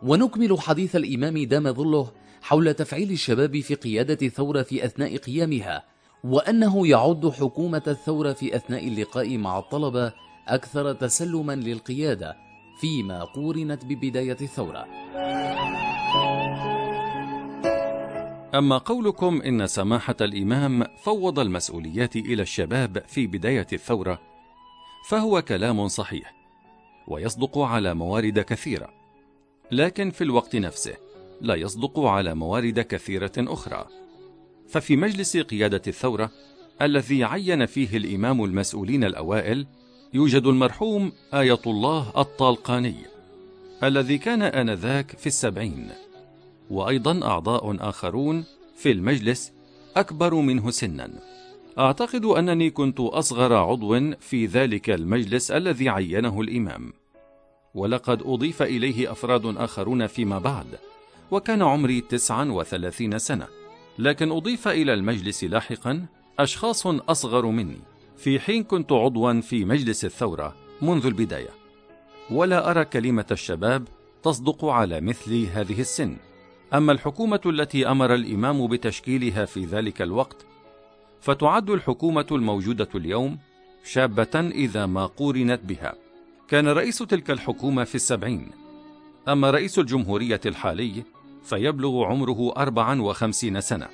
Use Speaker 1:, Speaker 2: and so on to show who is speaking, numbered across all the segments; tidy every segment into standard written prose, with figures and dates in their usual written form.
Speaker 1: ونكمل حديث الإمام دام ظله حول تفعيل الشباب في قيادة الثورة في أثناء قيامها، وأنه يعد حكومة الثورة في أثناء اللقاء مع الطلبة أكثر تسلما للقيادة فيما قورنت ببداية الثورة.
Speaker 2: أما قولكم إن سماحة الإمام فوض المسؤوليات إلى الشباب في بداية الثورة فهو كلام صحيح ويصدق على موارد كثيرة، لكن في الوقت نفسه لا يصدق على موارد كثيرة أخرى. ففي مجلس قيادة الثورة الذي عين فيه الإمام المسؤولين الأوائل يوجد المرحوم آية الله الطالقاني الذي كان آنذاك في 70، وأيضا أعضاء آخرون في المجلس أكبر منه سنا. أعتقد أنني كنت أصغر عضو في ذلك المجلس الذي عينه الإمام، ولقد أضيف إليه أفراد آخرون فيما بعد، وكان عمري 39 سنة. لكن أضيف إلى المجلس لاحقا أشخاص أصغر مني، في حين كنت عضوا في مجلس الثورة منذ البداية. ولا أرى كلمة الشباب تصدق على مثل هذه السن. أما الحكومة التي أمر الإمام بتشكيلها في ذلك الوقت فتعد الحكومة الموجودة اليوم شابة إذا ما قورنت بها. كان رئيس تلك الحكومة في 70، أما رئيس الجمهورية الحالي فيبلغ عمره 54 سنة.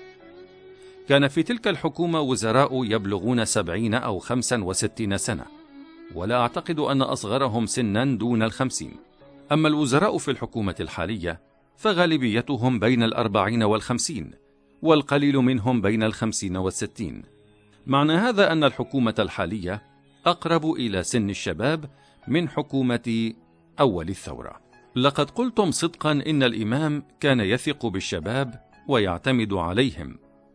Speaker 2: كان في تلك الحكومة وزراء يبلغون 70 أو 65 سنة، ولا أعتقد أن أصغرهم سنا دون 50. أما الوزراء في الحكومة الحالية فغالبيتهم بين 40 و50، والقليل منهم بين 50 و60. معنى هذا أن الحكومة الحالية أقرب إلى سن الشباب من حكومة أول الثورة. لقد قلتم صدقا إن الإمام كان يثق بالشباب ويعتمد عليهم،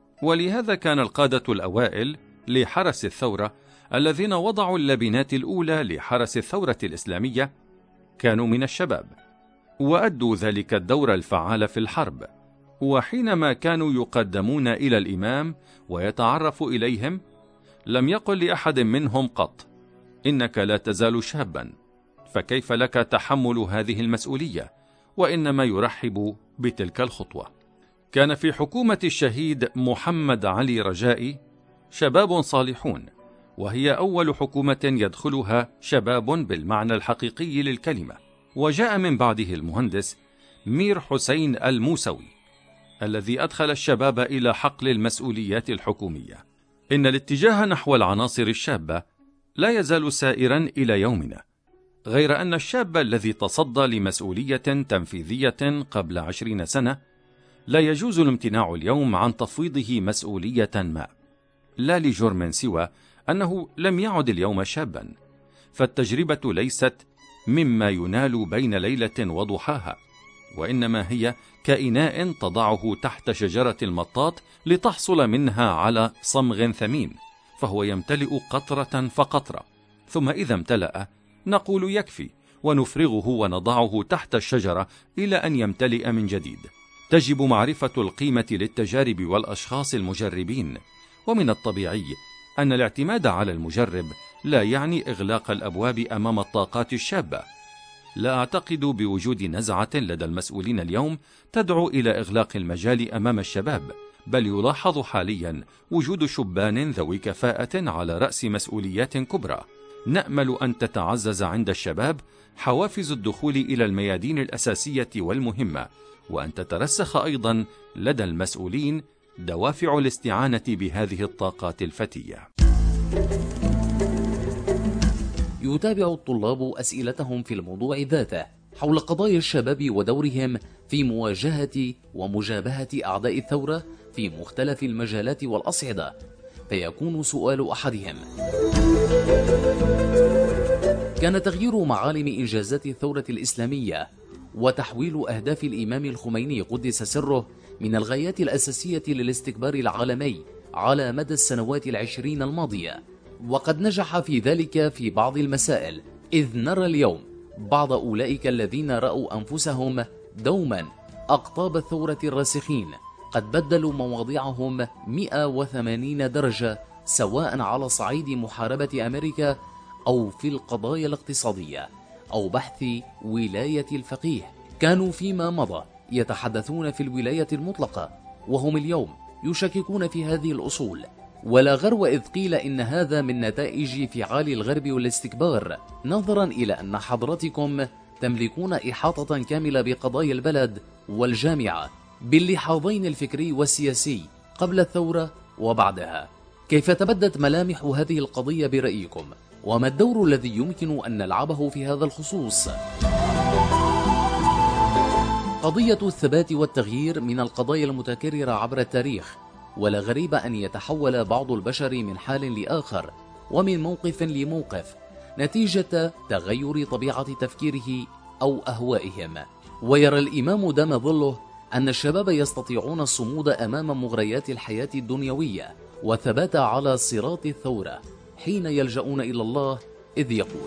Speaker 2: ولهذا كان القادة الأوائل لحرس الثورة الذين وضعوا اللبنات الأولى لحرس الثورة الإسلامية كانوا من الشباب، وأدوا ذلك الدور الفعال في الحرب. وحينما كانوا يقدمون إلى الإمام ويتعرف إليهم لم يقل لأحد منهم قط إنك لا تزال شابا، فكيف لك تحمل هذه المسؤولية، وإنما يرحب بتلك الخطوة. كان في حكومة الشهيد محمد علي رجائي شباب صالحون، وهي أول حكومة يدخلها شباب بالمعنى الحقيقي للكلمة. وجاء من بعده المهندس مير حسين الموسوي الذي أدخل الشباب إلى حقل المسؤوليات الحكومية. إن الاتجاه نحو العناصر الشابة لا يزال سائرا إلى يومنا، غير أن الشاب الذي تصدى لمسؤولية تنفيذية قبل 20 سنة لا يجوز الامتناع اليوم عن تفويضه مسؤولية ما، لا لجرم سوى أنه لم يعد اليوم شابا. فالتجربة ليست مما ينال بين ليلة وضحاها، وإنما هي كإناء تضعه تحت شجرة المطاط لتحصل منها على صمغ ثمين، فهو يمتلئ قطرة فقطرة، ثم إذا امتلأ نقول يكفي ونفرغه ونضعه تحت الشجرة إلى أن يمتلئ من جديد. تجب معرفة القيمة للتجارب والأشخاص المجربين، ومن الطبيعي أن الاعتماد على المجرب لا يعني إغلاق الأبواب أمام الطاقات الشابة. لا أعتقد بوجود نزعة لدى المسؤولين اليوم تدعو إلى إغلاق المجال أمام الشباب، بل يلاحظ حاليا وجود شبان ذوي كفاءة على رأس مسؤوليات كبرى. نأمل أن تتعزز عند الشباب حوافز الدخول إلى الميادين الأساسية والمهمة، وأن تترسخ أيضا لدى المسؤولين دوافع الاستعانة بهذه الطاقات الفتية.
Speaker 1: يتابع الطلاب أسئلتهم في الموضوع ذاته حول قضايا الشباب ودورهم في مواجهة ومجابهة أعداء الثورة في مختلف المجالات والأصعدة، فيكون سؤال أحدهم: كان تغيير معالم إنجازات الثورة الإسلامية وتحويل أهداف الإمام الخميني قدس سره من الغايات الأساسية للاستكبار العالمي على مدى السنوات 20 الماضية، وقد نجح في ذلك في بعض المسائل، إذ نرى اليوم بعض أولئك الذين رأوا أنفسهم دوما أقطاب الثورة الراسخين قد بدلوا مواضعهم 180 درجة، سواء على صعيد محاربة أمريكا أو في القضايا الاقتصادية أو بحث ولاية الفقيه، كانوا فيما مضى يتحدثون في الولاية المطلقة، وهم اليوم يشككون في هذه الأصول. ولا غرو إذ قيل إن هذا من نتائج فعال الغرب والاستكبار، نظرا إلى أن حضرتكم تملكون إحاطة كاملة بقضايا البلد والجامعة باللحاظين الفكري والسياسي قبل الثورة وبعدها. كيف تبدت ملامح هذه القضية برأيكم؟ وما الدور الذي يمكن أن نلعبه في هذا الخصوص؟ قضية الثبات والتغيير من القضايا المتكررة عبر التاريخ، ولا غريب أن يتحول بعض البشر من حال لآخر ومن موقف لموقف نتيجة تغير طبيعة تفكيره أو أهوائهم. ويرى الإمام دام ظله أن الشباب يستطيعون الصمود أمام مغريات الحياة الدنيوية والثبات على صراط الثورة حين يلجؤون إلى الله، إذ يقول: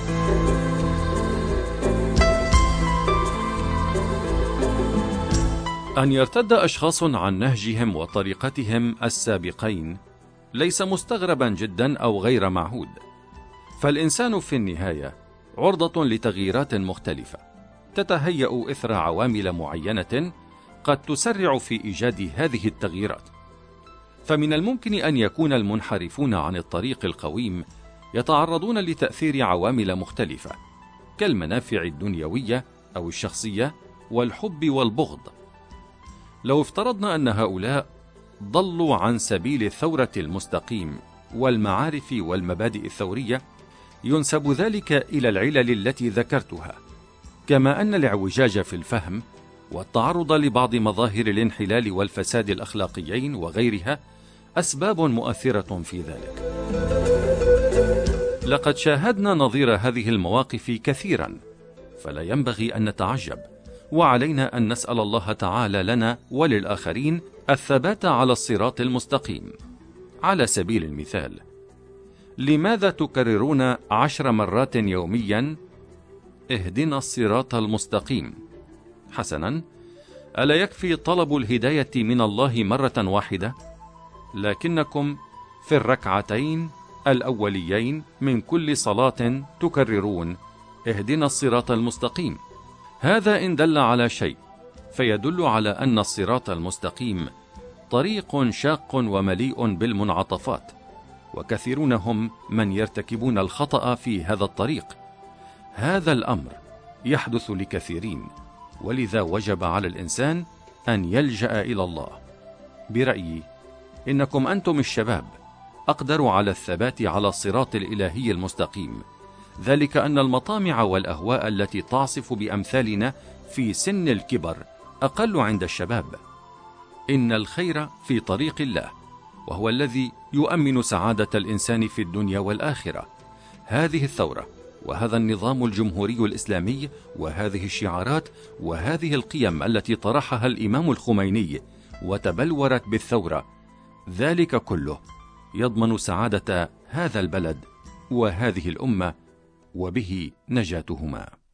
Speaker 2: أن يرتد أشخاص عن نهجهم وطريقتهم السابقين ليس مستغربا جدا أو غير معهود، فالإنسان في النهاية عرضة لتغييرات مختلفة تتهيأ إثر عوامل معينة قد تسرع في إيجاد هذه التغييرات. فمن الممكن أن يكون المنحرفون عن الطريق القويم يتعرضون لتأثير عوامل مختلفة كالمنافع الدنيوية أو الشخصية والحب والبغض. لو افترضنا أن هؤلاء ضلوا عن سبيل الثورة المستقيم والمعارف والمبادئ الثورية، ينسب ذلك إلى العلل التي ذكرتها، كما أن الاعوجاج في الفهم والتعرض لبعض مظاهر الانحلال والفساد الأخلاقيين وغيرها أسباب مؤثرة في ذلك. لقد شاهدنا نظير هذه المواقف كثيرا، فلا ينبغي أن نتعجب، وعلينا أن نسأل الله تعالى لنا وللآخرين الثبات على الصراط المستقيم. على سبيل المثال، لماذا تكررون 10 مرات يوميا اهدنا الصراط المستقيم؟ حسنا، ألا يكفي طلب الهداية من الله مرة واحدة؟ لكنكم في الركعتين الأوليين من كل صلاة تكررون اهدنا الصراط المستقيم. هذا إن دل على شيء فيدل على أن الصراط المستقيم طريق شاق ومليء بالمنعطفات، وكثيرون هم من يرتكبون الخطأ في هذا الطريق. هذا الأمر يحدث لكثيرين، ولذا وجب على الإنسان أن يلجأ إلى الله. برأيي إنكم أنتم الشباب أقدروا على الثبات على الصراط الإلهي المستقيم، ذلك أن المطامع والأهواء التي تعصف بأمثالنا في سن الكبر أقل عند الشباب. إن الخير في طريق الله، وهو الذي يؤمن سعادة الإنسان في الدنيا والآخرة. هذه الثورة وهذا النظام الجمهوري الإسلامي وهذه الشعارات وهذه القيم التي طرحها الإمام الخميني وتبلورت بالثورة، ذلك كله يضمن سعادة هذا البلد وهذه الأمة، وبه نجاتهما.